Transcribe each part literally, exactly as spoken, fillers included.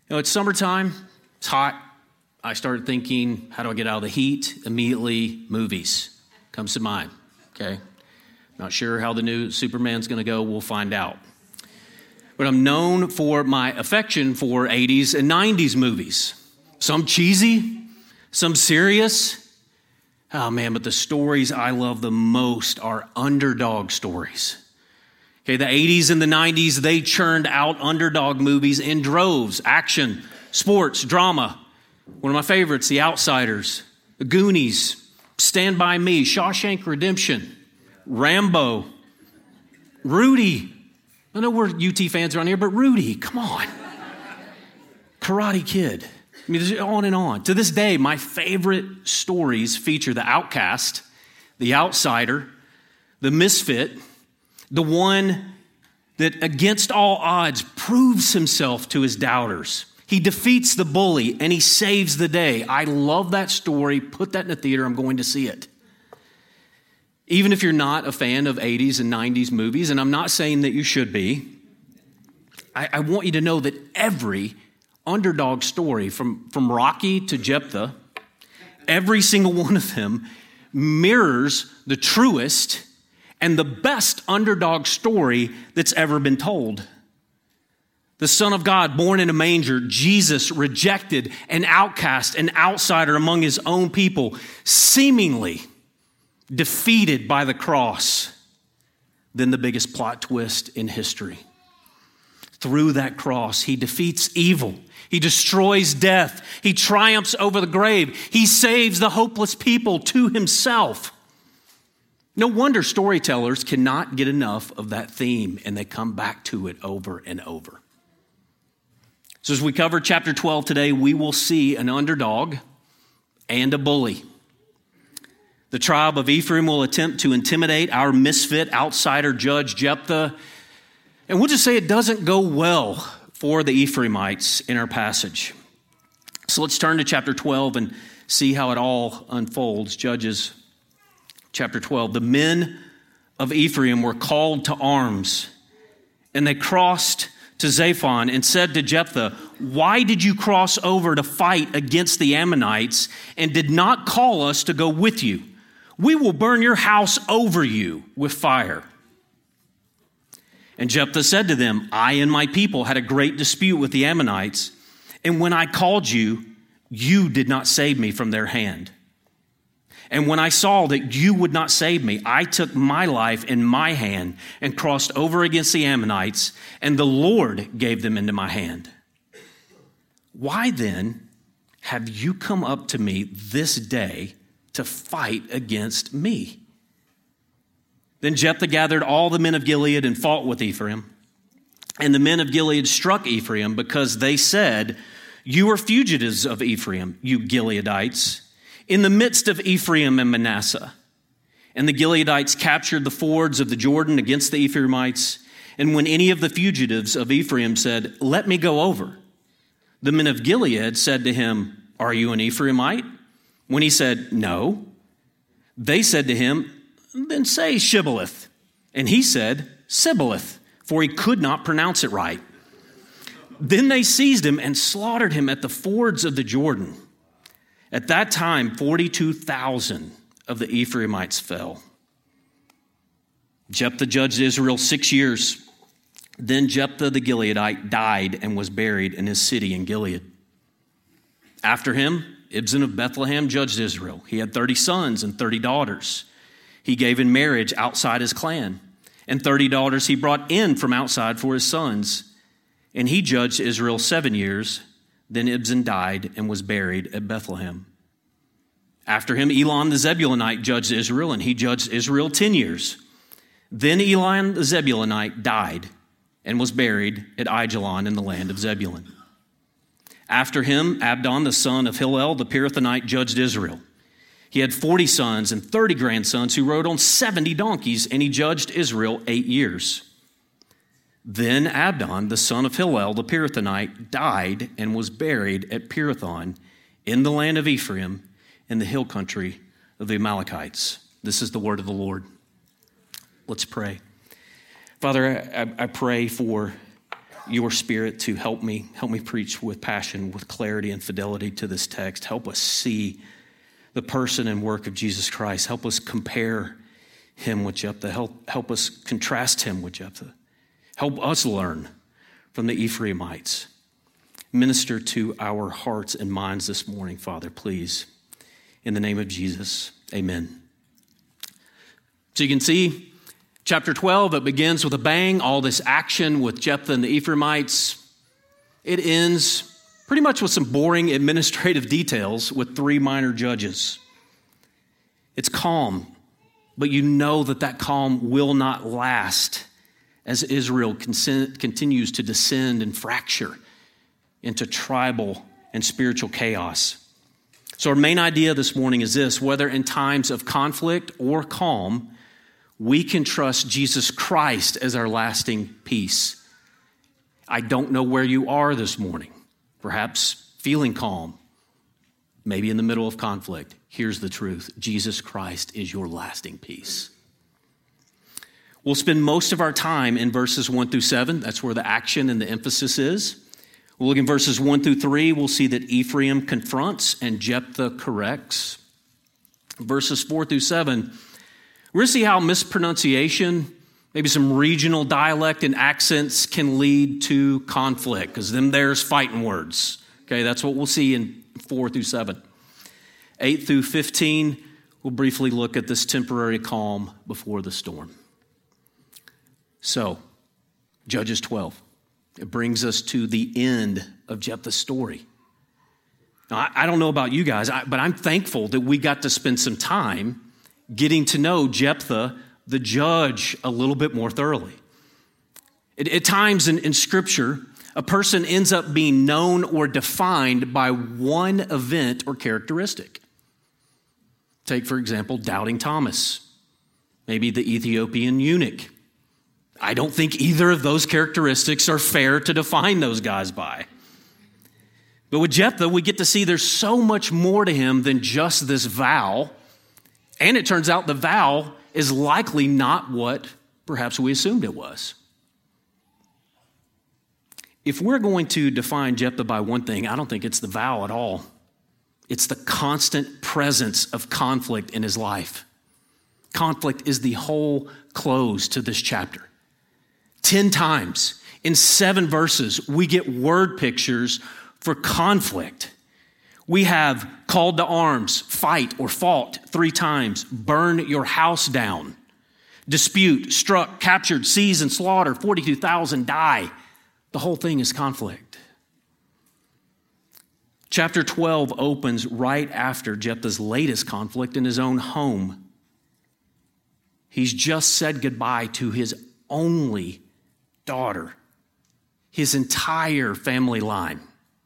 You know, it's summertime, it's hot. I started thinking, how do I get out of the heat? Immediately, movies comes to mind, okay? Not sure how the new Superman's going to go. We'll find out. But I'm known for my affection for eighties and nineties movies. Some cheesy, some serious. Oh, man, but the stories I love the most are underdog stories. Okay, the eighties and the nineties, they churned out underdog movies in droves. Action, sports, drama. One of my favorites, The Outsiders, The Goonies, Stand By Me, Shawshank Redemption, Rambo, Rudy. I know we're U T fans around here, but Rudy, come on. Karate Kid. I mean, there's on and on. To this day, my favorite stories feature the outcast, the outsider, the misfit, the one that against all odds proves himself to his doubters. He defeats the bully and he saves the day. I love that story. Put that in the theater. I'm going to see it. Even if you're not a fan of eighties and nineties movies, and I'm not saying that you should be, I, I want you to know that every underdog story from, from Rocky to Jephthah, every single one of them mirrors the truest and the best underdog story that's ever been told. The Son of God, born in a manger, Jesus, rejected, an outcast, an outsider among his own people, seemingly defeated by the cross. Then the biggest plot twist in history. Through that cross, he defeats evil. He destroys death. He triumphs over the grave. He saves the hopeless people to himself. No wonder storytellers cannot get enough of that theme, and they come back to it over and over. So as we cover chapter twelve today, we will see an underdog and a bully. The tribe of Ephraim will attempt to intimidate our misfit outsider judge Jephthah. And we'll just say it doesn't go well for the Ephraimites in our passage. So let's turn to chapter twelve and see how it all unfolds. Judges chapter twelve. The men of Ephraim were called to arms, and they crossed to Zaphon and said to Jephthah, "Why did you cross over to fight against the Ammonites and did not call us to go with you? We will burn your house over you with fire." And Jephthah said to them, "I and my people had a great dispute with the Ammonites, and when I called you, you did not save me from their hand. And when I saw that you would not save me, I took my life in my hand and crossed over against the Ammonites, and the Lord gave them into my hand. Why then have you come up to me this day to fight against me?" Then Jephthah gathered all the men of Gilead and fought with Ephraim. And the men of Gilead struck Ephraim because they said, "You are fugitives of Ephraim, you Gileadites, in the midst of Ephraim and Manasseh." And the Gileadites captured the fords of the Jordan against the Ephraimites. And when any of the fugitives of Ephraim said, "Let me go over," the men of Gilead said to him, "Are you an Ephraimite?" When he said, "No," they said to him, "Then say Shibboleth." And he said, "Sibboleth," for he could not pronounce it right. Then they seized him and slaughtered him at the fords of the Jordan. At that time, forty-two thousand of the Ephraimites fell. Jephthah judged Israel six years. Then Jephthah the Gileadite died and was buried in his city in Gilead. After him, Ibzan of Bethlehem judged Israel. He had thirty sons and thirty daughters. He gave in marriage outside his clan, and thirty daughters he brought in from outside for his sons. And he judged Israel seven years. Then Ibzan died and was buried at Bethlehem. After him, Elon the Zebulunite judged Israel, and he judged Israel ten years. Then Elon the Zebulunite died and was buried at Aijalon in the land of Zebulun. After him, Abdon the son of Hillel the Pirathonite judged Israel. He had forty sons and thirty grandsons who rode on seventy donkeys, and he judged Israel eight years. Then Abdon, the son of Hillel the Pirathonite, died and was buried at Pirathon in the land of Ephraim in the hill country of the Amalekites. This is the word of the Lord. Let's pray. Father, I, I pray for your Spirit to help me, help me preach with passion, with clarity and fidelity to this text. Help us see the person and work of Jesus Christ. Help us compare him with Jephthah. Help, help us contrast him with Jephthah. Help us learn from the Ephraimites. Minister to our hearts and minds this morning, Father, please. In the name of Jesus, amen. So you can see, chapter twelve, it begins with a bang, all this action with Jephthah and the Ephraimites. It ends pretty much with some boring administrative details with three minor judges. It's calm, but you know that that calm will not last as Israel continues to descend and fracture into tribal and spiritual chaos. So our main idea this morning is this: whether in times of conflict or calm, we can trust Jesus Christ as our lasting peace. I don't know where you are this morning. Perhaps feeling calm, maybe in the middle of conflict. Here's the truth: Jesus Christ is your lasting peace. We'll spend most of our time in verses one through seven. That's where the action and the emphasis is. We'll look in verses one through three. We'll see that Ephraim confronts and Jephthah corrects. Verses four through seven, we're going to see how mispronunciation, maybe some regional dialect and accents can lead to conflict, because them there's fighting words. Okay, that's what we'll see in four through seven. eight through fifteen, we'll briefly look at this temporary calm before the storm. So, Judges twelve. It brings us to the end of Jephthah's story. Now, I, I don't know about you guys, I, but I'm thankful that we got to spend some time getting to know Jephthah, the judge, a little bit more thoroughly. At, at times in, in Scripture, a person ends up being known or defined by one event or characteristic. Take, for example, doubting Thomas, maybe the Ethiopian eunuch. I don't think either of those characteristics are fair to define those guys by. But with Jephthah, we get to see there's so much more to him than just this vow. And it turns out the vow is likely not what perhaps we assumed it was. If we're going to define Jephthah by one thing, I don't think it's the vow at all. It's the constant presence of conflict in his life. Conflict is the whole close to this chapter. Ten times in seven verses, we get word pictures for conflict. We have called to arms, fight or fought three times, burn your house down, dispute, struck, captured, seized, and slaughtered, forty-two thousand die. The whole thing is conflict. Chapter twelve opens right after Jephthah's latest conflict in his own home. He's just said goodbye to his only daughter, his entire family line.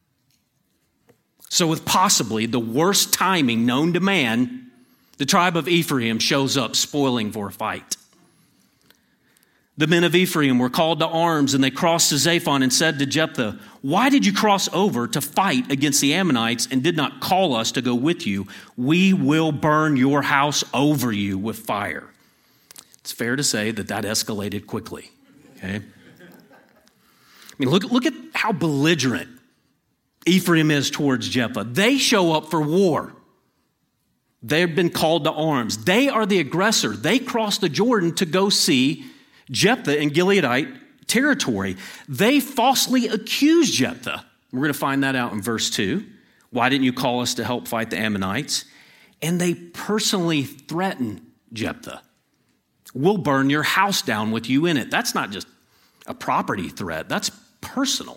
So with possibly the worst timing known to man, the tribe of Ephraim shows up spoiling for a fight. The men of Ephraim were called to arms, and they crossed to Zaphon and said to Jephthah, "Why did you cross over to fight against the Ammonites and did not call us to go with you? We will burn your house over you with fire." It's fair to say that that escalated quickly, okay? I mean, look, look at how belligerent Ephraim is towards Jephthah. They show up for war. They've been called to arms. They are the aggressor. They crossed the Jordan to go see Jephthah in Gileadite territory. They falsely accused Jephthah. We're going to find that out in verse two. Why didn't you call us to help fight the Ammonites? And they personally threaten Jephthah. We'll burn your house down with you in it. That's not just a property threat. That's personal.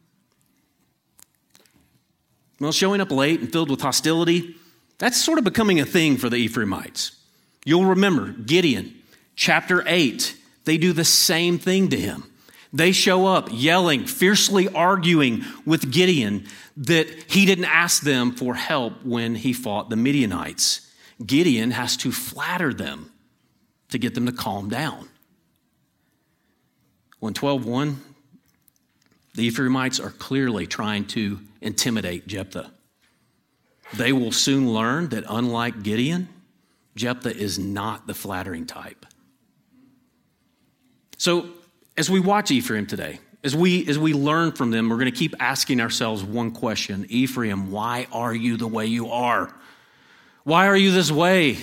Well, showing up late and filled with hostility, that's sort of becoming a thing for the Ephraimites. You'll remember Gideon, chapter eight, they do the same thing to him. They show up yelling, fiercely arguing with Gideon that he didn't ask them for help when he fought the Midianites. Gideon has to flatter them to get them to calm down. Well, in twelve one, the Ephraimites are clearly trying to intimidate Jephthah. They will soon learn that unlike Gideon, Jephthah is not the flattering type. So as we watch Ephraim today, As we, as we learn from them, we're going to keep asking ourselves one question. Ephraim, why are you the way you are? Why are you this way?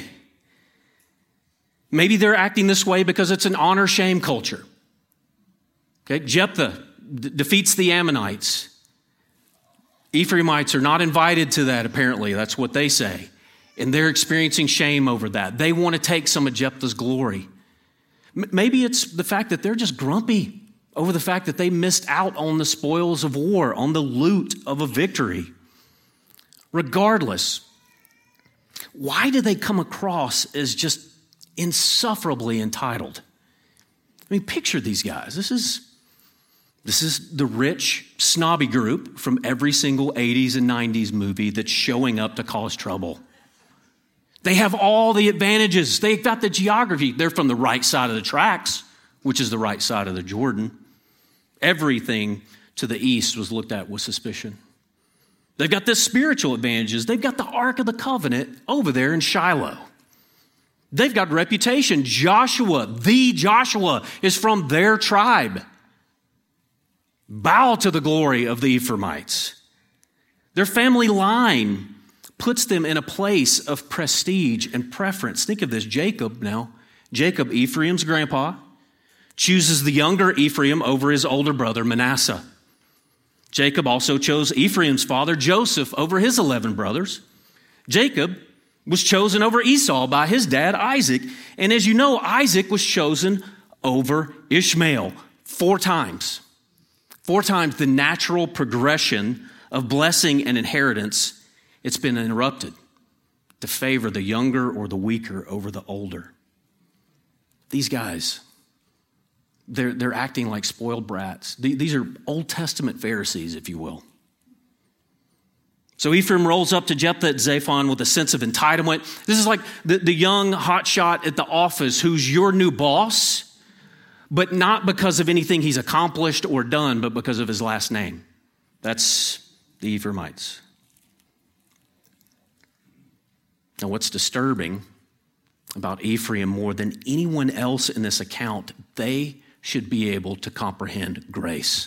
Maybe they're acting this way because it's an honor-shame culture. Okay, Jephthah d- defeats the Ammonites. Ephraimites are not invited to that, apparently. That's what they say. And they're experiencing shame over that. They want to take some of Jephthah's glory. M- maybe it's the fact that they're just grumpy over the fact that they missed out on the spoils of war, on the loot of a victory. Regardless, why do they come across as just insufferably entitled? I mean, picture these guys. This is, this is the rich, snobby group from every single eighties and nineties movie that's showing up to cause trouble. They have all the advantages. They've got the geography. They're from the right side of the tracks, which is the right side of the Jordan. Everything to the east was looked at with suspicion. They've got the spiritual advantages. They've got the Ark of the Covenant over there in Shiloh. They've got reputation. Joshua, the Joshua, is from their tribe. Bow to the glory of the Ephraimites. Their family line puts them in a place of prestige and preference. Think of this, Jacob now. Jacob, Ephraim's grandpa, chooses the younger Ephraim over his older brother Manasseh. Jacob also chose Ephraim's father Joseph over his eleven brothers. Jacob was chosen over Esau by his dad Isaac. And as you know, Isaac was chosen over Ishmael four times. Four times the natural progression of blessing and inheritance, it's been interrupted to favor the younger or the weaker over the older. These guys, They're, they're acting like spoiled brats. These are Old Testament Pharisees, if you will. So Ephraim rolls up to Jephthah at Zaphon with a sense of entitlement. This is like the, the young hotshot at the office who's your new boss, but not because of anything he's accomplished or done, but because of his last name. That's the Ephraimites. Now, what's disturbing about Ephraim more than anyone else in this account, they should be able to comprehend grace.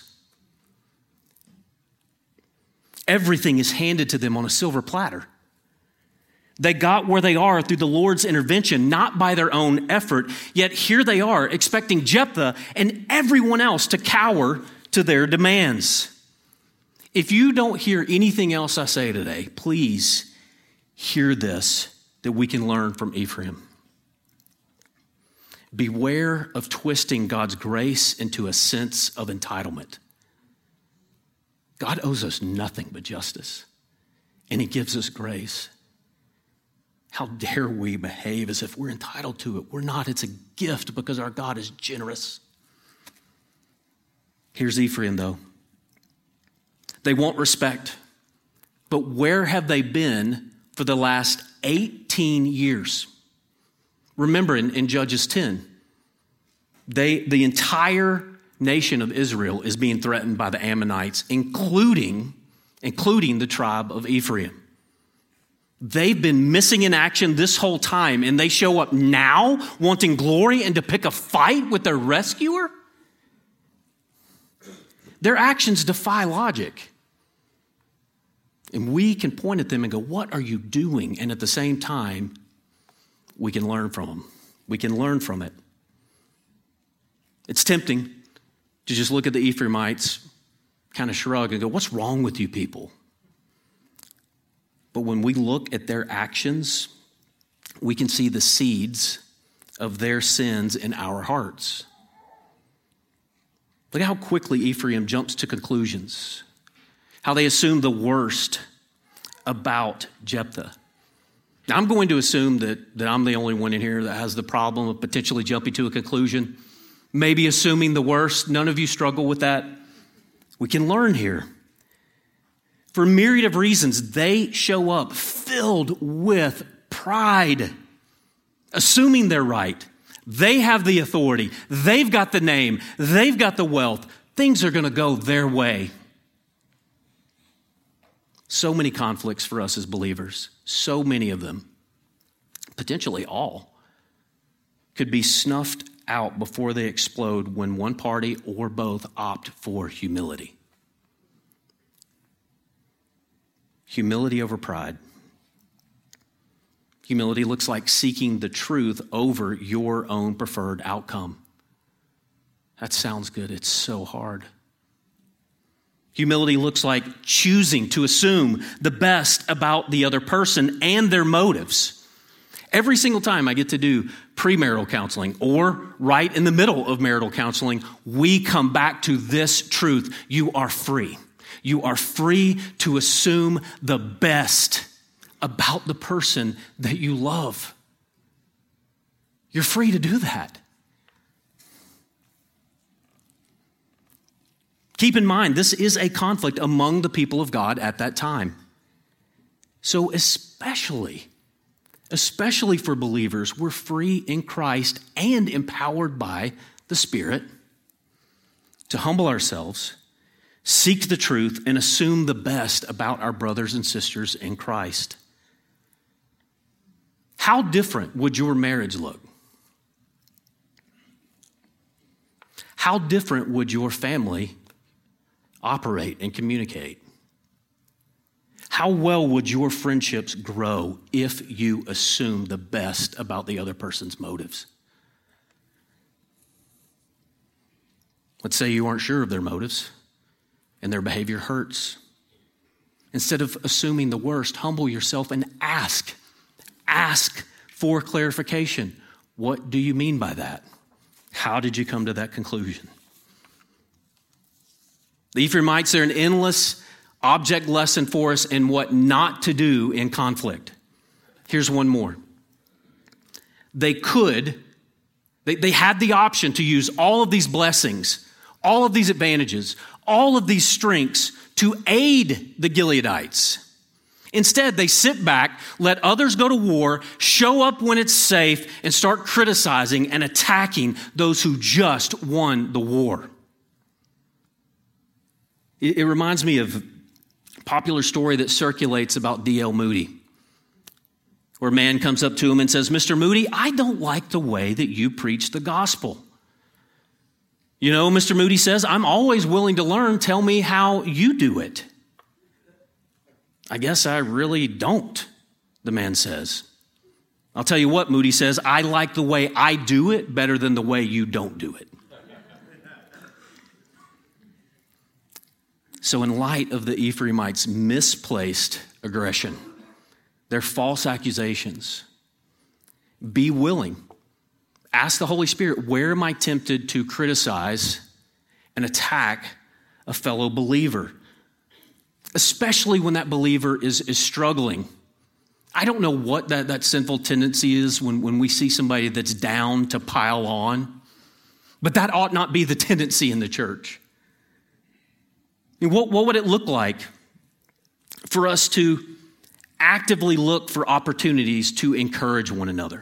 Everything is handed to them on a silver platter. They got where they are through the Lord's intervention, not by their own effort. Yet here they are expecting Jephthah and everyone else to cower to their demands. If you don't hear anything else I say today, please hear this that we can learn from Ephraim. Beware of twisting God's grace into a sense of entitlement. God owes us nothing but justice, and he gives us grace. How dare we behave as if we're entitled to it? We're not. It's a gift because our God is generous. Here's Ephraim, though. They want respect, but where have they been for the last eighteen years? Remember in, in Judges ten, they, the entire nation of Israel is being threatened by the Ammonites, including, including the tribe of Ephraim. They've been missing in action this whole time, and they show up now wanting glory and to pick a fight with their rescuer? Their actions defy logic. And we can point at them and go, what are you doing? And at the same time, we can learn from them. We can learn from it. It's tempting to just look at the Ephraimites, kind of shrug and go, what's wrong with you people? But when we look at their actions, we can see the seeds of their sins in our hearts. Look at how quickly Ephraim jumps to conclusions, how they assume the worst about Jephthah. Now, I'm going to assume that, that I'm the only one in here that has the problem of potentially jumping to a conclusion, maybe assuming the worst. None of you struggle with that. We can learn here. For a myriad of reasons, they show up filled with pride, assuming they're right. They have the authority. They've got the name. They've got the wealth. Things are going to go their way. So many conflicts for us as believers, so many of them, potentially all, could be snuffed out before they explode when one party or both opt for humility. Humility over pride. Humility looks like seeking the truth over your own preferred outcome. That sounds good. It's so hard. Humility looks like choosing to assume the best about the other person and their motives. Every single time I get to do premarital counseling or right in the middle of marital counseling, we come back to this truth. You are free. You are free to assume the best about the person that you love. You're free to do that. Keep in mind, this is a conflict among the people of God at that time. So especially, especially for believers, we're free in Christ and empowered by the Spirit to humble ourselves, seek the truth, and assume the best about our brothers and sisters in Christ. How different would your marriage look? How different would your family operate and communicate? How well would your friendships grow if you assume the best about the other person's motives? Let's say you aren't sure of their motives and their behavior hurts. Instead of assuming the worst, humble yourself and ask. Ask for clarification. What do you mean by that? How did you come to that conclusion? The Ephraimites are an endless object lesson for us in what not to do in conflict. Here's one more. They could, they, they had the option to use all of these blessings, all of these advantages, all of these strengths to aid the Gileadites. Instead, they sit back, let others go to war, show up when it's safe, and start criticizing and attacking those who just won the war. It, it reminds me of a popular story that circulates about D L Moody, where a man comes up to him and says, Mister Moody, I don't like the way that you preach the gospel. You know, Mister Moody says, I'm always willing to learn. Tell me how you do it. I guess I really don't, the man says. I'll tell you what, Moody says, I like the way I do it better than the way you don't do it. So in light of the Ephraimites' misplaced aggression, their false accusations, be willing. Ask the Holy Spirit, where am I tempted to criticize and attack a fellow believer? Especially when that believer is, is struggling. I don't know what that, that sinful tendency is when, when we see somebody that's down to pile on, but that ought not be the tendency in the church. I mean, what, what would it look like for us to actively look for opportunities to encourage one another?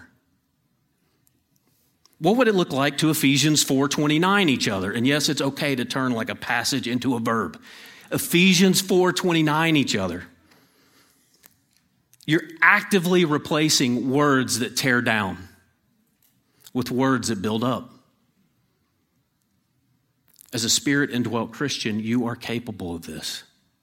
What would it look like to Ephesians four twenty-nine each other? And yes, it's okay to turn like a passage into a verb. Ephesians four twenty-nine each other. You're actively replacing words that tear down with words that build up. As a Spirit-indwelt Christian, you are capable of this.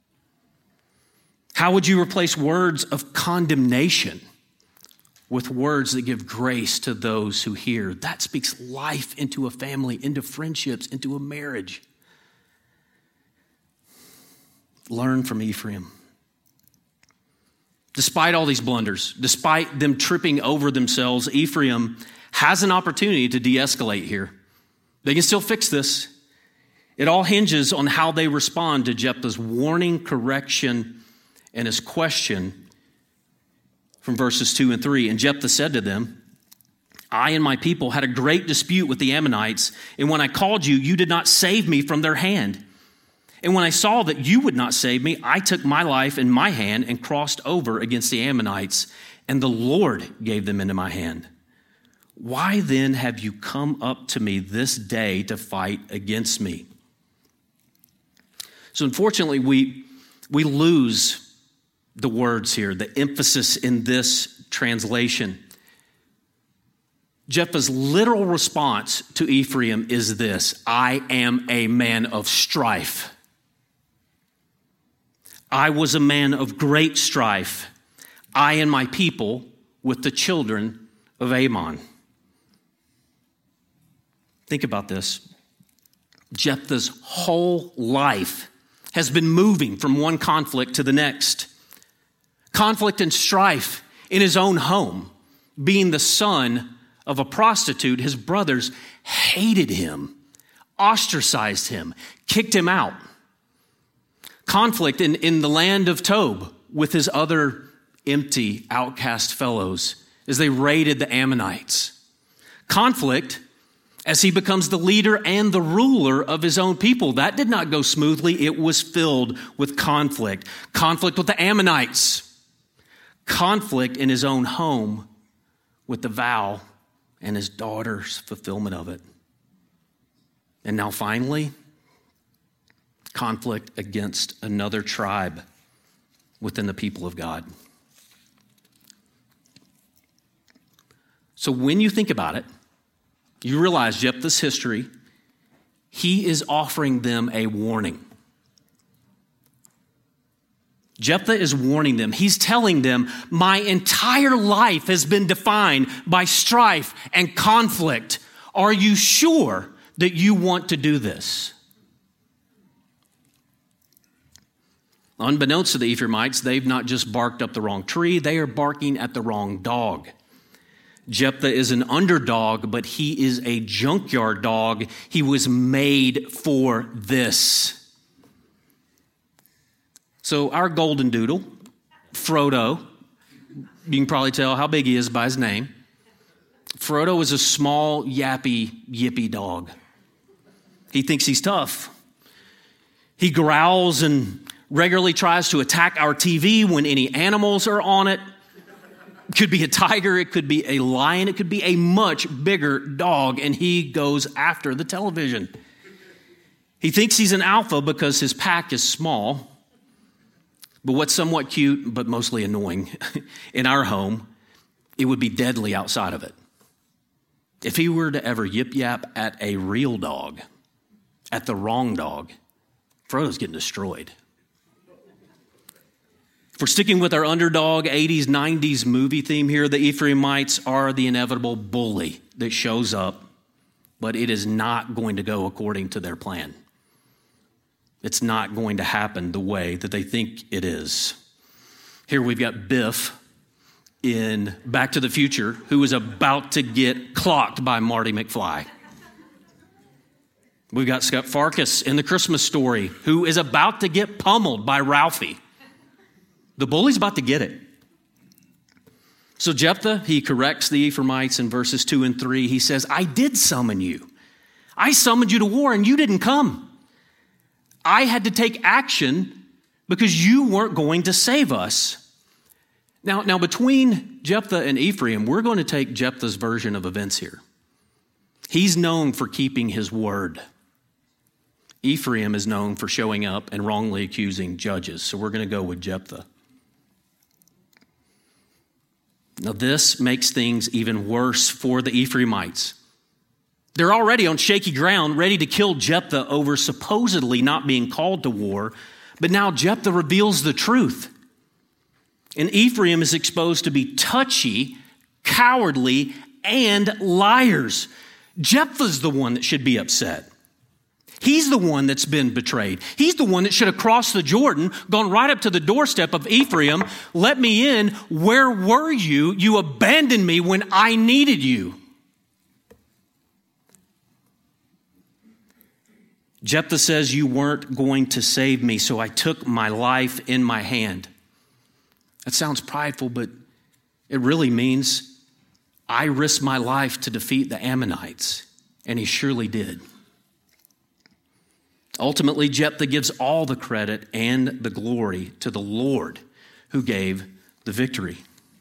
How would you replace words of condemnation with words that give grace to those who hear? That speaks life into a family, into friendships, into a marriage. Learn from Ephraim. Despite all these blunders, despite them tripping over themselves, Ephraim has an opportunity to de-escalate here. They can still fix this. It all hinges on how they respond to Jephthah's warning, correction, and his question from verses two and three. And Jephthah said to them, I and my people had a great dispute with the Ammonites, and when I called you, you did not save me from their hand. And when I saw that you would not save me, I took my life in my hand and crossed over against the Ammonites, and the Lord gave them into my hand. Why then have you come up to me this day to fight against me? So unfortunately, we, we lose the words here, the emphasis in this translation. Jephthah's literal response to Ephraim is this: I am a man of strife. I was a man of great strife, I and my people with the children of Ammon. Think about this. Jephthah's whole life has been moving from one conflict to the next. Conflict and strife in his own home. Being the son of a prostitute, his brothers hated him, ostracized him, kicked him out. Conflict in, in the land of Tob with his other empty, outcast fellows as they raided the Ammonites. Conflict as he becomes the leader and the ruler of his own people. That did not go smoothly. It was filled with conflict. Conflict with the Ammonites. Conflict in his own home with the vow and his daughter's fulfillment of it. And now finally, conflict against another tribe within the people of God. So when you think about it, you realize Jephthah's history, he is offering them a warning. Jephthah is warning them. He's telling them, my entire life has been defined by strife and conflict. Are you sure that you want to do this? Unbeknownst to the Ephraimites, they've not just barked up the wrong tree, they are barking at the wrong dog. Jephthah is an underdog, but he is a junkyard dog. He was made for this. So our golden doodle, Frodo, you can probably tell how big he is by his name. Frodo is a small, yappy, yippy dog. He thinks he's tough. He growls and regularly tries to attack our T V when any animals are on it. It could be a tiger, it could be a lion, it could be a much bigger dog, and he goes after the television. He thinks he's an alpha because his pack is small. But what's somewhat cute, but mostly annoying in our home, it would be deadly outside of it. If he were to ever yip-yap at a real dog, at the wrong dog, Frodo's getting destroyed. If we're sticking with our underdog eighties, nineties movie theme here, the Ephraimites are the inevitable bully that shows up, but it is not going to go according to their plan. It's not going to happen the way that they think it is. Here we've got Biff in Back to the Future, who is about to get clocked by Marty McFly. We've got Scott Farkas in The Christmas Story, who is about to get pummeled by Ralphie. The bully's about to get it. So Jephthah, he corrects the Ephraimites in verses two and three. He says, I did summon you. I summoned you to war and you didn't come. I had to take action because you weren't going to save us. Now, now between Jephthah and Ephraim, we're going to take Jephthah's version of events here. He's known for keeping his word. Ephraim is known for showing up and wrongly accusing judges. So we're going to go with Jephthah. Now this makes things even worse for the Ephraimites. They're already on shaky ground, ready to kill Jephthah over supposedly not being called to war. But now Jephthah reveals the truth. And Ephraim is exposed to be touchy, cowardly, and liars. Jephthah's the one that should be upset. He's the one that's been betrayed. He's the one that should have crossed the Jordan, gone right up to the doorstep of Ephraim. Let me in. Where were you? You abandoned me when I needed you. Jephthah says, you weren't going to save me, so I took my life in my hand. That sounds prideful, but it really means I risked my life to defeat the Ammonites, and he surely did. Ultimately, Jephthah gives all the credit and the glory to the Lord who gave the victory.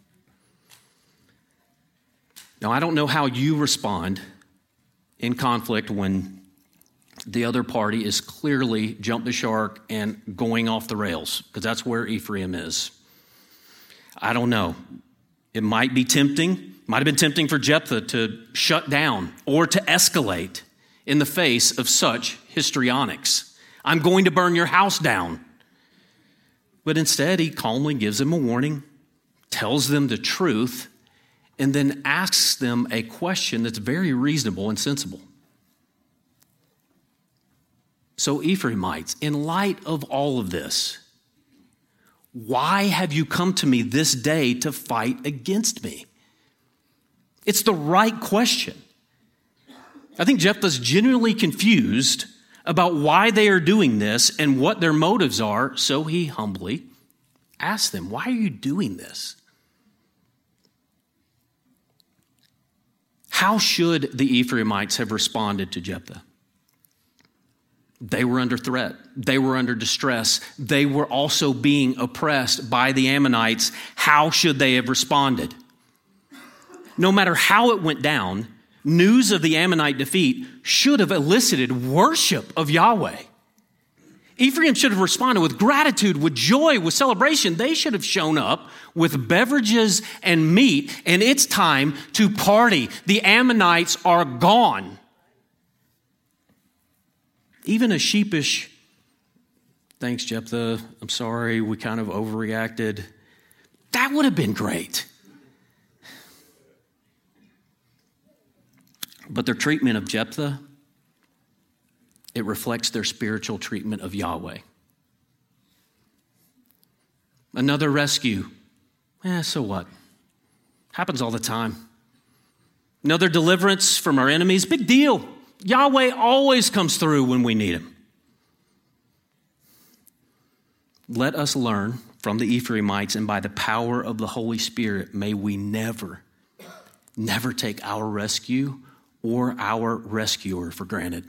Now, I don't know how you respond in conflict when the other party is clearly jumped the shark and going off the rails, because that's where Ephraim is. I don't know. It might be tempting, might have been tempting for Jephthah to shut down or to escalate in the face of such histrionics. I'm going to burn your house down. But instead, he calmly gives them a warning, tells them the truth, and then asks them a question that's very reasonable and sensible. So, Ephraimites, in light of all of this, why have you come to me this day to fight against me? It's the right question. I think Jephthah's genuinely confused about why they are doing this and what their motives are, so he humbly asks them, why are you doing this? How should the Ephraimites have responded to Jephthah? They were under threat. They were under distress. They were also being oppressed by the Ammonites. How should they have responded? No matter how it went down, news of the Ammonite defeat should have elicited worship of Yahweh. Ephraim should have responded with gratitude, with joy, with celebration. They should have shown up with beverages and meat, and it's time to party. The Ammonites are gone. Even a sheepish, thanks, Jephthah, I'm sorry, we kind of overreacted. That would have been great. But their treatment of Jephthah, it reflects their spiritual treatment of Yahweh. Another rescue. Eh, so what? Happens all the time. Another deliverance from our enemies. Big deal. Yahweh always comes through when we need him. Let us learn from the Ephraimites, and by the power of the Holy Spirit, may we never, never take our rescue or our rescuer for granted.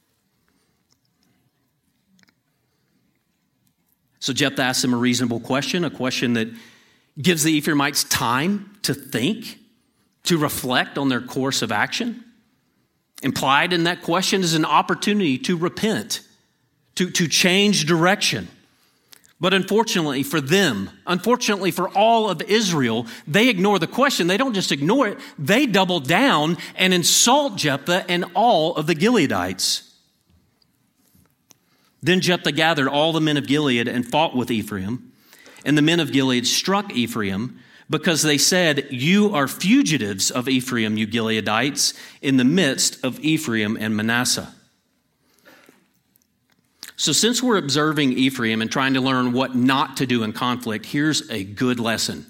So Jephthah asks him a reasonable question, a question that gives the Ephraimites time to think, to reflect on their course of action. Implied in that question is an opportunity to repent, to, to change direction. But unfortunately for them, unfortunately for all of Israel, they ignore the question. They don't just ignore it, they double down and insult Jephthah and all of the Gileadites. Then Jephthah gathered all the men of Gilead and fought with Ephraim. And the men of Gilead struck Ephraim because they said, "You are fugitives of Ephraim, you Gileadites, in the midst of Ephraim and Manasseh." So since we're observing Ephraim and trying to learn what not to do in conflict, here's a good lesson.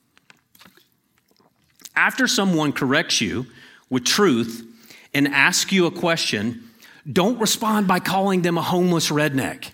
After someone corrects you with truth and asks you a question, don't respond by calling them a homeless redneck.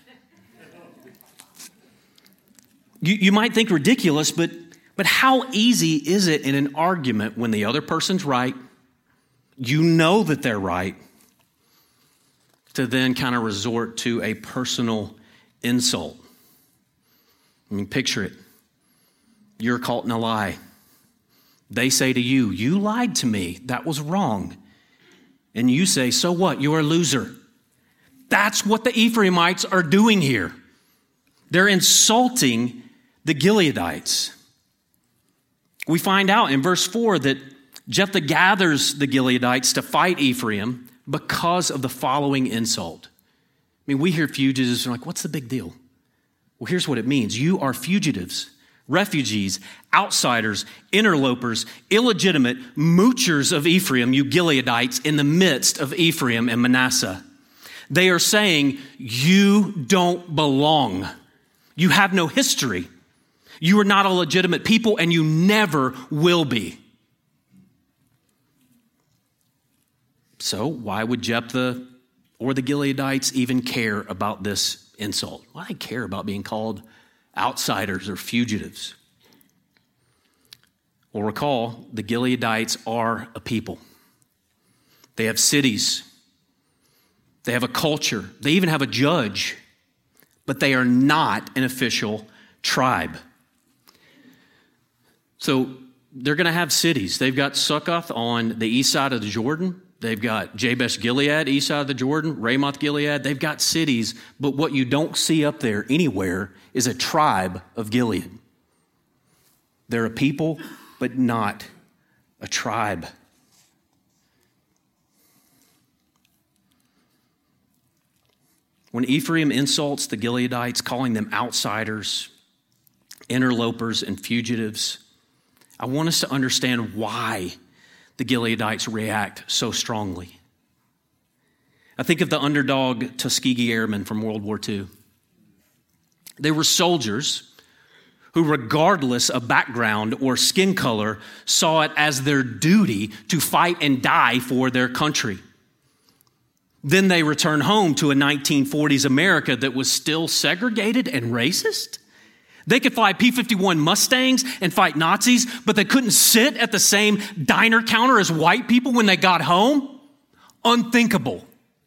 You, you might think ridiculous, but, but how easy is it in an argument when the other person's right, you know that they're right, to then kind of resort to a personal insult? I mean, picture it. You're caught in a lie. They say to you, "You lied to me. That was wrong." And you say, "So what? You're a loser." That's what the Ephraimites are doing here. They're insulting the Gileadites. We find out in verse four that Jephthah gathers the Gileadites to fight Ephraim because of the following insult. I mean, we hear fugitives and we're like, what's the big deal? Well, here's what it means. You are fugitives, refugees, outsiders, interlopers, illegitimate moochers of Ephraim, you Gileadites, in the midst of Ephraim and Manasseh. They are saying, you don't belong. You have no history. You are not a legitimate people, and you never will be. So why would Jephthah or the Gileadites even care about this insult? Why do they care about being called outsiders or fugitives? Well, recall, the Gileadites are a people. They have cities. They have a culture. They even have a judge. But they are not an official tribe. So they're going to have cities. They've got Succoth on the east side of the Jordan. They've got Jabesh Gilead, east side of the Jordan, Ramoth Gilead. They've got cities, but what you don't see up there anywhere is a tribe of Gilead. They're a people, but not a tribe. When Ephraim insults the Gileadites, calling them outsiders, interlopers, and fugitives, I want us to understand why the Gileadites react so strongly. I think of the underdog Tuskegee Airmen from World War Two. They were soldiers who, regardless of background or skin color, saw it as their duty to fight and die for their country. Then they returned home to a nineteen forties America that was still segregated and racist. They could fly P fifty-one Mustangs and fight Nazis, but they couldn't sit at the same diner counter as white people when they got home? Unthinkable.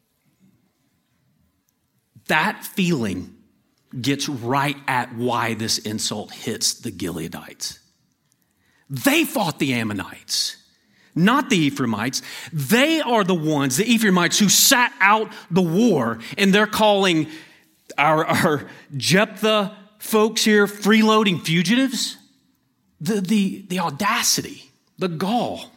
That feeling gets right at why this insult hits the Gileadites. They fought the Ammonites, not the Ephraimites. They are the ones, the Ephraimites, who sat out the war, and they're calling our, our Jephthah folks here freeloading fugitives. The, the, the audacity, the gall.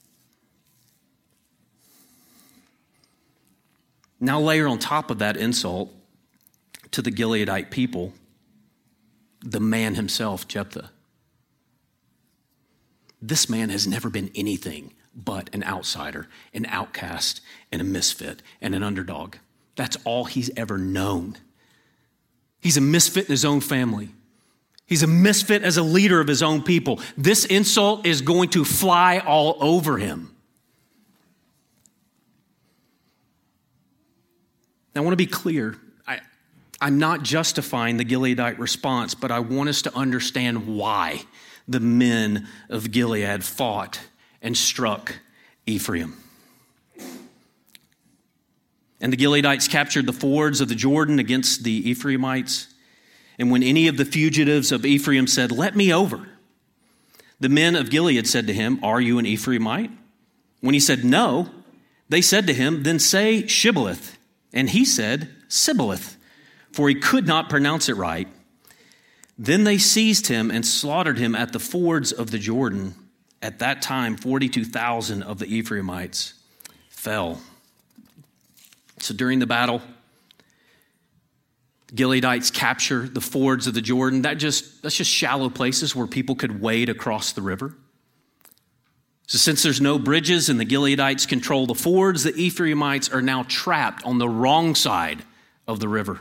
Now layer on top of that insult to the Gileadite people, the man himself, Jephthah. This man has never been anything but an outsider, an outcast, and a misfit, and an underdog. That's all he's ever known. He's a misfit in his own family. He's a misfit as a leader of his own people. This insult is going to fly all over him. Now, I want to be clear. I, I'm not justifying the Gileadite response, but I want us to understand why the men of Gilead fought and struck Ephraim. And the Gileadites captured the fords of the Jordan against the Ephraimites. And when any of the fugitives of Ephraim said, "Let me over," the men of Gilead said to him, "Are you an Ephraimite?" When he said, "No," they said to him, "Then say Shibboleth." And he said, "Sibboleth," for he could not pronounce it right. Then they seized him and slaughtered him at the fords of the Jordan. At that time, forty-two thousand of the Ephraimites fell. So during the battle, Gileadites capture the fords of the Jordan. That just, that's just shallow places where people could wade across the river. So since there's no bridges and the Gileadites control the fords, the Ephraimites are now trapped on the wrong side of the river.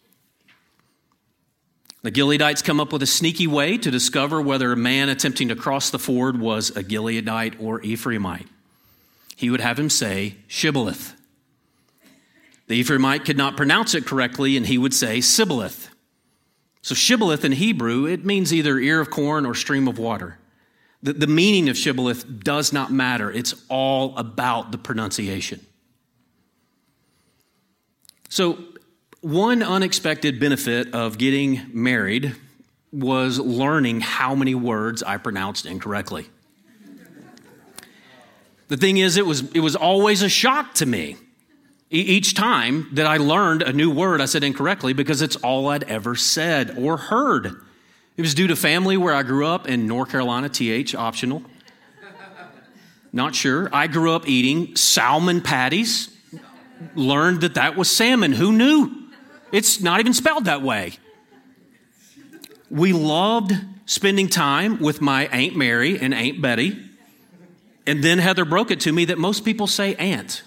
The Gileadites come up with a sneaky way to discover whether a man attempting to cross the ford was a Gileadite or Ephraimite. He would have him say Shibboleth. The Ephraimite could not pronounce it correctly, and he would say Sibboleth. So Shibboleth in Hebrew, it means either ear of corn or stream of water. The, the meaning of Shibboleth does not matter. It's all about the pronunciation. So one unexpected benefit of getting married was learning how many words I pronounced incorrectly. The thing is, it was, it was always a shock to me. Each time that I learned a new word I said incorrectly because it's all I'd ever said or heard. It was due to family where I grew up in North Carolina, T H, optional. Not sure. I grew up eating salmon patties. Learned that that was salmon. Who knew? It's not even spelled that way. We loved spending time with my Aunt Mary and Aunt Betty. And then Heather broke it to me that most people say aunt.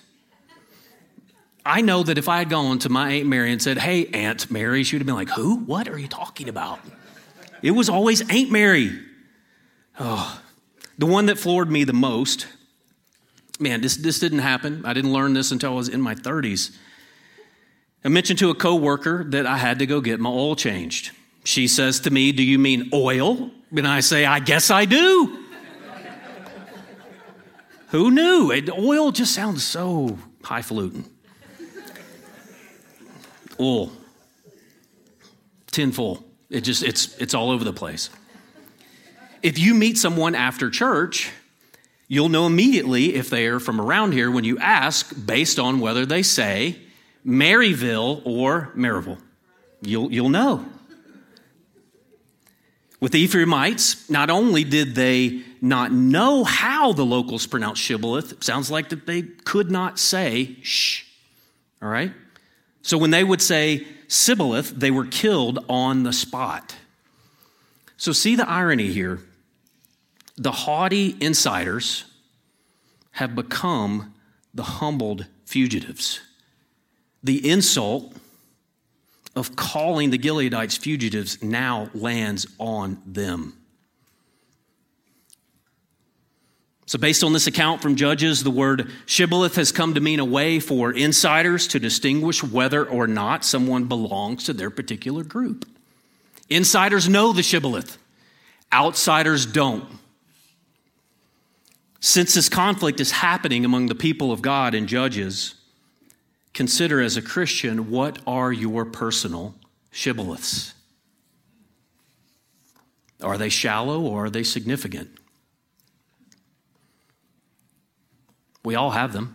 I know that if I had gone to my Aunt Mary and said, "Hey, Aunt Mary," she would have been like, "Who? What are you talking about?" It was always Aunt Mary. Oh, the one that floored me the most, man, this, this didn't happen. I didn't learn this until I was in my thirties. I mentioned to a coworker that I had to go get my oil changed. She says to me, "Do you mean oil?" And I say, "I guess I do." Who knew? It, oil just sounds so highfalutin. Oil, tin full. It just, it's, it's all over the place. If you meet someone after church, you'll know immediately if they are from around here when you ask based on whether they say Maryville or Maryville. You'll, you'll know. With the Ephraimites, not only did they not know how the locals pronounced Shibboleth, it sounds like that they could not say shh, all right? So when they would say Sibboleth, they were killed on the spot. So see the irony here. The haughty insiders have become the humbled fugitives. The insult of calling the Gileadites fugitives now lands on them. So based on this account from Judges, the word Shibboleth has come to mean a way for insiders to distinguish whether or not someone belongs to their particular group. Insiders know the Shibboleth. Outsiders don't. Since this conflict is happening among the people of God in Judges, consider as a Christian, what are your personal shibboleths? Are they shallow or are they significant? We all have them.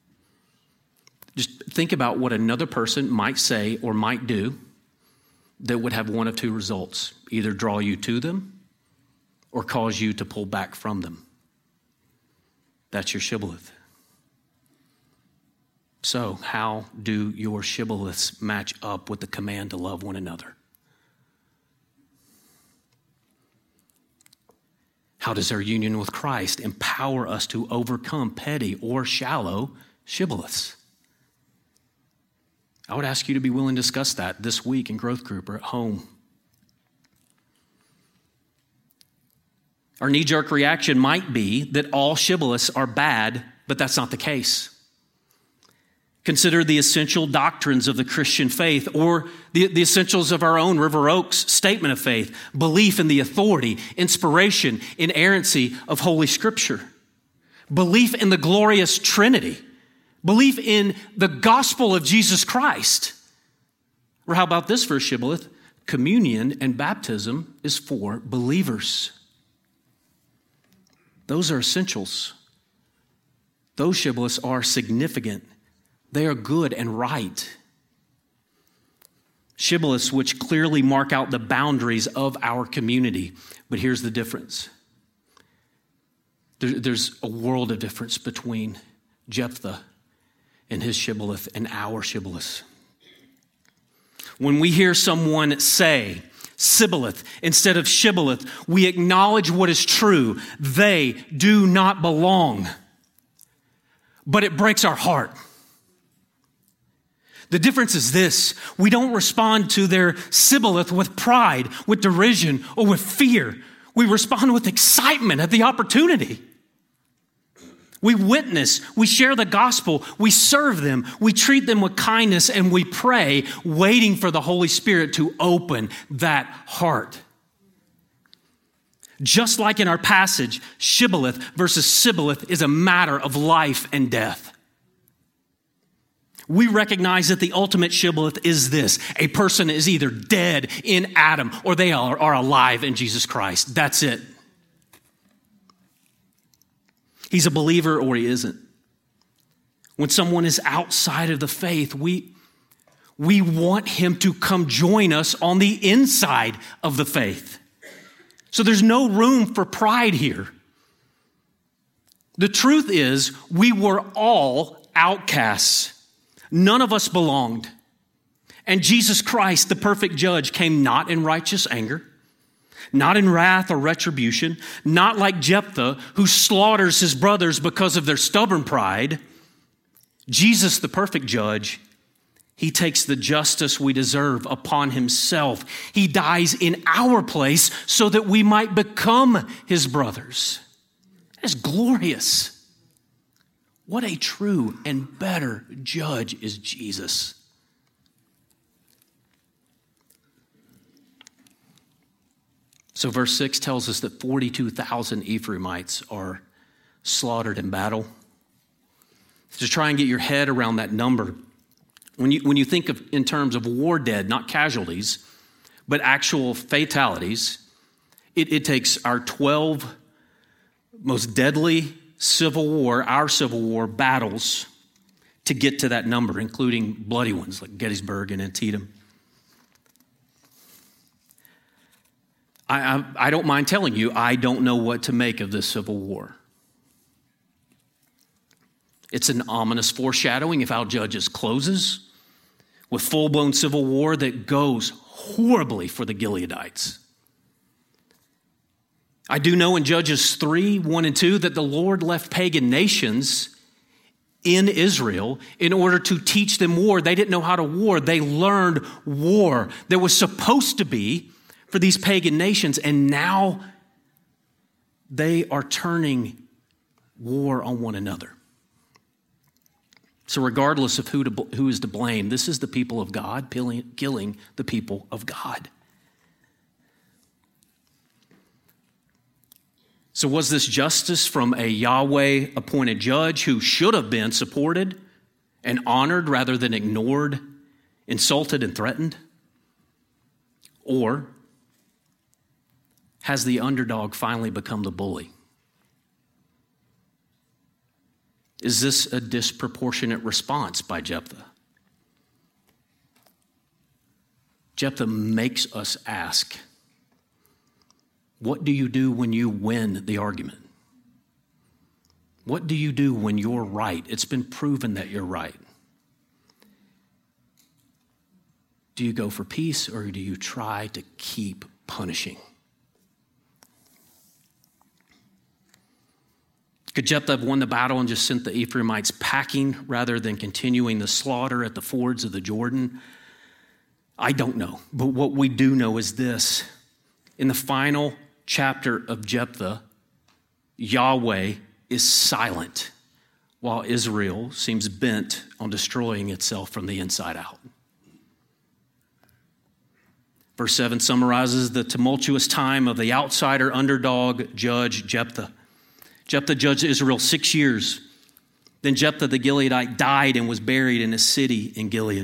Just think about what another person might say or might do that would have one of two results: either draw you to them or cause you to pull back from them. That's your shibboleth. So, how do your shibboleths match up with the command to love one another? How does our union with Christ empower us to overcome petty or shallow shibboleths? I would ask you to be willing to discuss that this week in growth group or at home. Our knee-jerk reaction might be that all shibboleths are bad, but that's not the case. Consider the essential doctrines of the Christian faith, or the, the essentials of our own River Oaks statement of faith: belief in the authority, inspiration, inerrancy of Holy Scripture, belief in the glorious Trinity, belief in the gospel of Jesus Christ. Or how about this for a shibboleth? Communion and baptism is for believers. Those are essentials. Those shibboleths are significant. They are good and right. Shibboleths which clearly mark out the boundaries of our community. But here's the difference. There, there's a world of difference between Jephthah and his shibboleth and our shibboleths. When we hear someone say Sibboleth instead of shibboleth, we acknowledge what is true. They do not belong. But it breaks our heart. The difference is this: we don't respond to their Sibboleth with pride, with derision, or with fear. We respond with excitement at the opportunity. We witness, we share the gospel, we serve them, we treat them with kindness, and we pray, waiting for the Holy Spirit to open that heart. Just like in our passage, shibboleth versus sibboleth is a matter of life and death. We recognize that the ultimate shibboleth is this: a person is either dead in Adam or they are, are alive in Jesus Christ. That's it. He's a believer or he isn't. When someone is outside of the faith, we, we want him to come join us on the inside of the faith. So there's no room for pride here. The truth is, we were all outcasts. None of us belonged. And Jesus Christ, the perfect judge, came not in righteous anger, not in wrath or retribution, not like Jephthah, who slaughters his brothers because of their stubborn pride. Jesus, the perfect judge, he takes the justice we deserve upon himself. He dies in our place so that we might become his brothers. That's glorious. What a true and better judge is Jesus. So verse six tells us that forty-two thousand Ephraimites are slaughtered in battle. To try and get your head around that number, when you, when you think of in terms of war dead, not casualties, but actual fatalities, it, it takes our twelve most deadly Civil War, our Civil War battles to get to that number, including bloody ones like Gettysburg and Antietam. I, I, I don't mind telling you, I don't know what to make of this civil war. It's an ominous foreshadowing of how Judges closes with full-blown civil war that goes horribly for the Gileadites. I do know in Judges three, one and two, that the Lord left pagan nations in Israel in order to teach them war. They didn't know how to war. They learned war. There was supposed to be for these pagan nations, and now they are turning war on one another. So regardless of who, to, who is to blame, this is the people of God killing, killing the people of God. So was this justice from a Yahweh-appointed judge who should have been supported and honored rather than ignored, insulted and threatened? Or has the underdog finally become the bully? Is this a disproportionate response by Jephthah? Jephthah makes us ask, what do you do when you win the argument? What do you do when you're right? It's been proven that you're right. Do you go for peace or do you try to keep punishing? Could Jephthah have won the battle and just sent the Ephraimites packing rather than continuing the slaughter at the fords of the Jordan? I don't know. But what we do know is this. In the final chapter of Jephthah, Yahweh is silent while Israel seems bent on destroying itself from the inside out. Verse seven summarizes the tumultuous time of the outsider underdog judge Jephthah. Jephthah judged Israel six years. Then Jephthah the Gileadite died and was buried in a city in Gilead.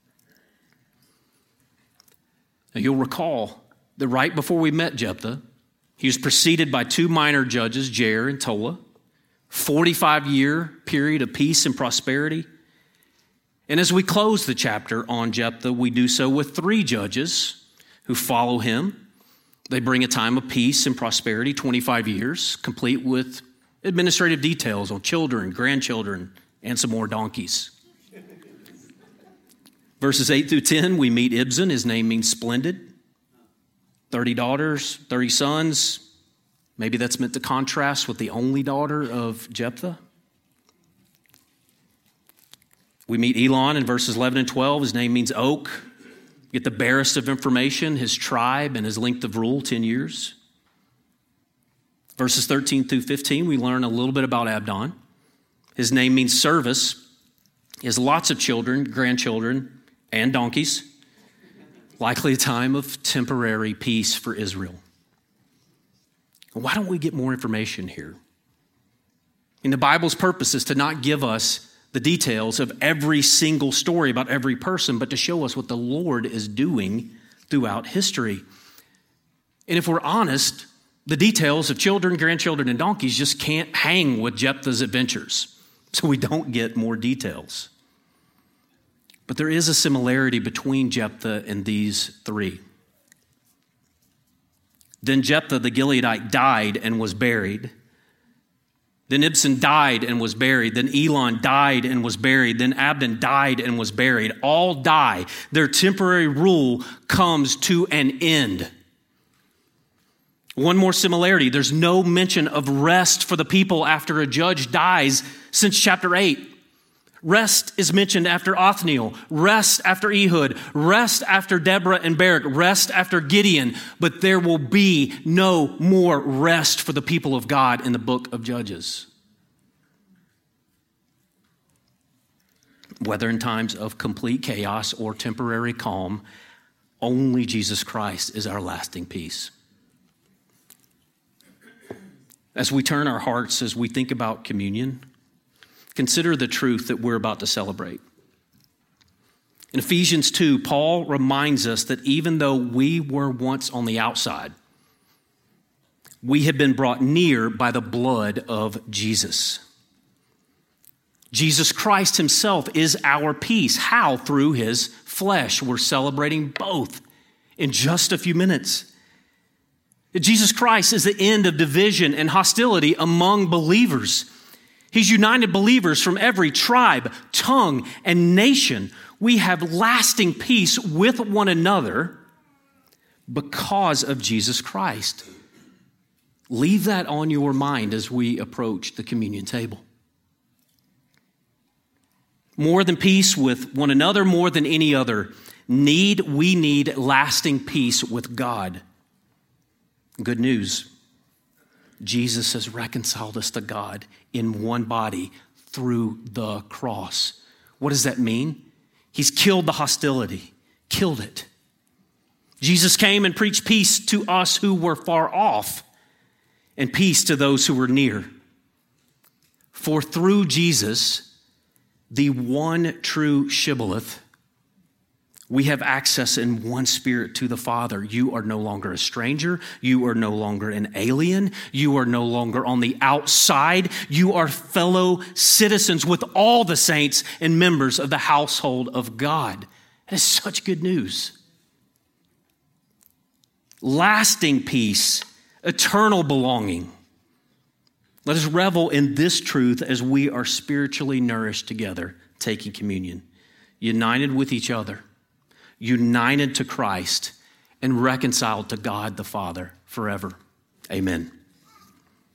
Now you'll recall that right before we met Jephthah, he was preceded by two minor judges, Jair and Tola, forty-five year period of peace and prosperity. And as we close the chapter on Jephthah, we do so with three judges who follow him. They bring a time of peace and prosperity, twenty-five years, complete with administrative details on children, grandchildren, and some more donkeys. Verses eight through ten, we meet Ibzan. His name means splendid. thirty daughters, thirty sons. Maybe that's meant to contrast with the only daughter of Jephthah. We meet Elon in verses eleven and twelve. His name means oak. Get the barest of information, his tribe and his length of rule, ten years. Verses thirteen through fifteen, we learn a little bit about Abdon. His name means service. He has lots of children, grandchildren, and donkeys. Likely a time of temporary peace for Israel. Why don't we get more information here? And the Bible's purpose is to not give us the details of every single story about every person, but to show us what the Lord is doing throughout history. And if we're honest, the details of children, grandchildren, and donkeys just can't hang with Jephthah's adventures. So we don't get more details. But there is a similarity between Jephthah and these three. Then Jephthah the Gileadite died and was buried. Then Ibzan died and was buried. Then Elon died and was buried. Then Abdon died and was buried. All die. Their temporary rule comes to an end. One more similarity. There's no mention of rest for the people after a judge dies since chapter eight. Rest is mentioned after Othniel, rest after Ehud, rest after Deborah and Barak, rest after Gideon, but there will be no more rest for the people of God in the book of Judges. Whether in times of complete chaos or temporary calm, only Jesus Christ is our lasting peace. As we turn our hearts, as we think about communion, consider the truth that we're about to celebrate. In Ephesians two, Paul reminds us that even though we were once on the outside, we have been brought near by the blood of Jesus. Jesus Christ himself is our peace. How? Through his flesh. We're celebrating both in just a few minutes. Jesus Christ is the end of division and hostility among believers. He's united believers from every tribe, tongue, and nation. We have lasting peace with one another because of Jesus Christ. Leave that on your mind as we approach the communion table. More than peace with one another, more than any other need, we need lasting peace with God. Good news. Jesus has reconciled us to God in one body through the cross. What does that mean? He's killed the hostility, killed it. Jesus came and preached peace to us who were far off and peace to those who were near. For through Jesus, the one true Shibboleth, we have access in one spirit to the Father. You are no longer a stranger. You are no longer an alien. You are no longer on the outside. You are fellow citizens with all the saints and members of the household of God. That is such good news. Lasting peace, eternal belonging. Let us revel in this truth as we are spiritually nourished together, taking communion, united with each other, united to Christ, and reconciled to God the Father forever. Amen.